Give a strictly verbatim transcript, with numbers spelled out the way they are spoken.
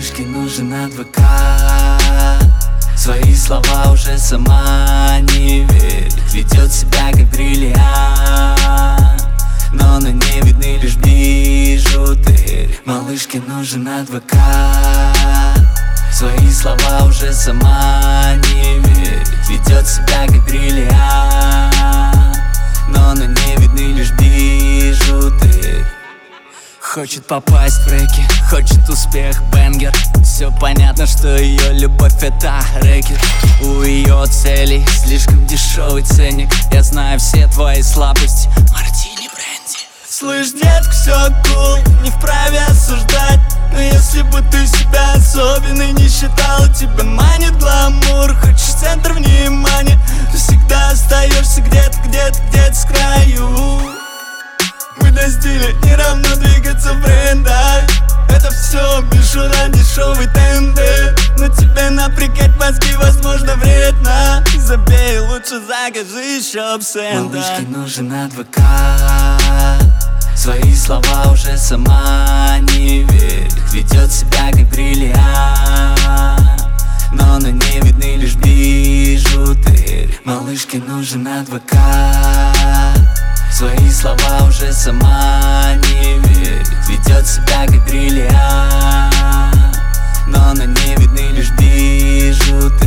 Малышке нужен адвокат. Свои слова уже сама не верит, ведет себя как бриллиант, но на ней видны лишь бижутерии. Малышке нужен адвокат. Свои слова уже сама не верит, ведет себя как бриллиант, но на ней видны лишь бижутерии. Хочет попасть в рэки, хочет успех, бенгер. Все понятно, что ее любовь это рэкет. У ее целей слишком дешевый ценник. Я знаю все твои слабости, мартини, бренди. Слышь, детка, все кул, не вправе осуждать. Но если бы ты себя особенной не считала, тебя манит гламур, хочешь центр внимания, ты всегда остаешься где-то, где-то, где-то с краю. Мы до стиля не равно двигаться в брендах. Это все мишура, дешевый тенды. Но тебе напрягать мозги, возможно, вредно. Забей, лучше закажи еще абсента. Малышке нужен адвокат. Свои слова уже сама не верит, ведет себя как бриллиант, но на ней видны лишь бижутерии. Малышке нужен адвокат. Свои слова уже сама не верит, ведет себя как бриллиант, но на ней видны лишь бижутерии.